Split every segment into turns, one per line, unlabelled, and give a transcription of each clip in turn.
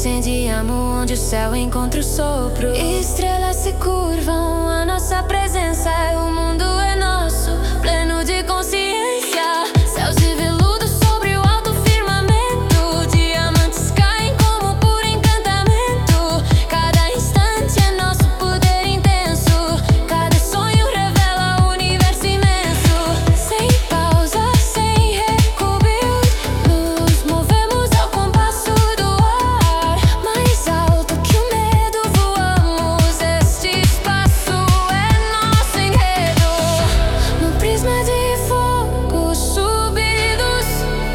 Incendiamos onde o céu encontra o sopro. Estrelas se curvam, a nossa presença é o mundo é nosso, pleno de consciência. Céus de veludo sobre o alto firmamento, diamantes caem como por encantamento. Cada instante é nosso poder intenso, cada sonho revela o universo imenso. Sem pausa, sem recuo, nos movemos ao compasso do ar. Mais alto que o medo voamos, este espaço é nosso enredo. No prisma de fogo subidos,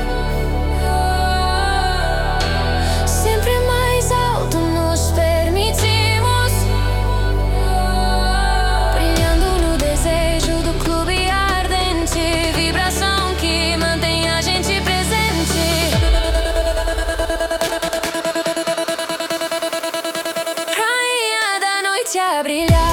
sempre mais alto nos permitimos, brilhando no desejo do clube ardente, vibração que mantém a gente presente. Rainha da noite a brilhar.